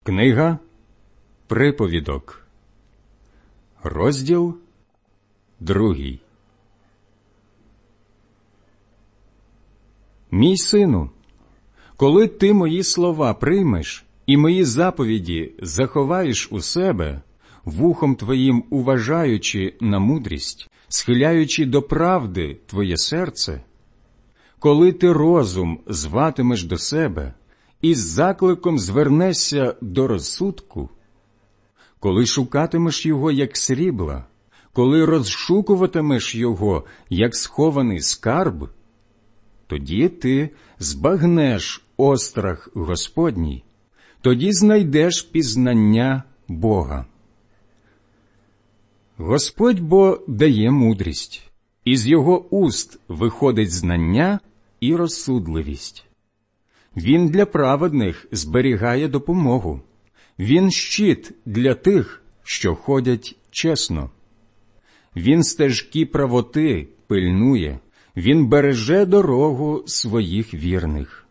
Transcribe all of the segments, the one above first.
Книга Приповідок, розділ 2. Мій сину, коли ти мої слова приймеш і мої заповіді заховаєш у себе, вухом твоїм уважаючи на мудрість, схиляючи до правди твоє серце, коли ти розум зватимеш до себе і з закликом звернешся до розсудку, коли шукатимеш його, як срібла, коли розшукуватимеш його, як схований скарб, тоді ти збагнеш острах Господній, тоді знайдеш пізнання Бога. Господь бо дає мудрість, із його уст виходить знання і розсудливість. Він для праведних зберігає допомогу. Він щит для тих, що ходять чесно. Він стежки правоти пильнує, він береже дорогу своїх вірних.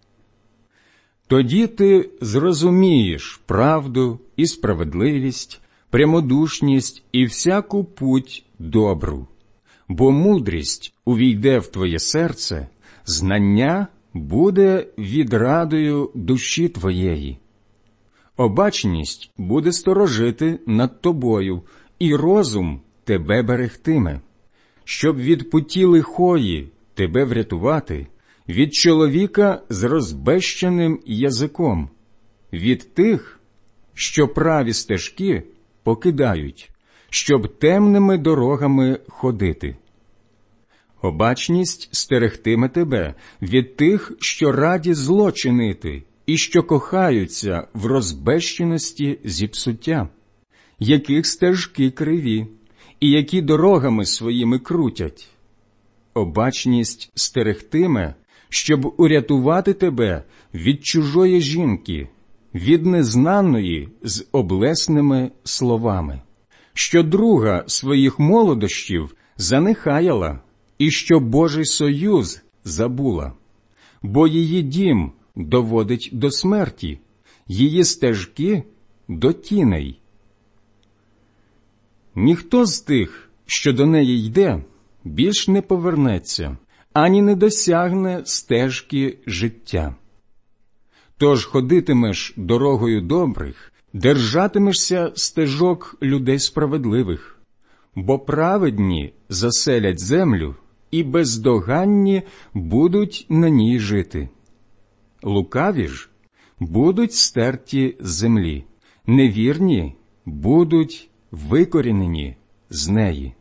Тоді ти зрозумієш правду і справедливість, прямодушність і всяку путь добру. Бо мудрість увійде в твоє серце, знання буде відрадою душі твоєї. Обачність буде сторожити над тобою, і розум тебе берегтиме, щоб від путі лихої тебе врятувати, від чоловіка з розбещеним язиком, від тих, що праві стежки покидають, щоб темними дорогами ходити. Обачність стерегтиме тебе від тих, що раді зло чинити і що кохаються в розбещеності зіпсуття, яких стежки криві, і які дорогами своїми крутять. Обачність стерегтиме, щоб урятувати тебе від чужої жінки, від незнаної з облесними словами, що друга своїх молодощів занехаяла, і що Божий союз забула, бо її дім доводить до смерті, її стежки – до тіней. Ніхто з тих, що до неї йде, більш не повернеться, ані не досягне стежки життя. Тож ходитимеш дорогою добрих, держатимешся стежок людей справедливих, бо праведні заселять землю, і бездоганні будуть на ній жити. Лукаві ж будуть стерті з землі, невірні будуть викорінені з неї.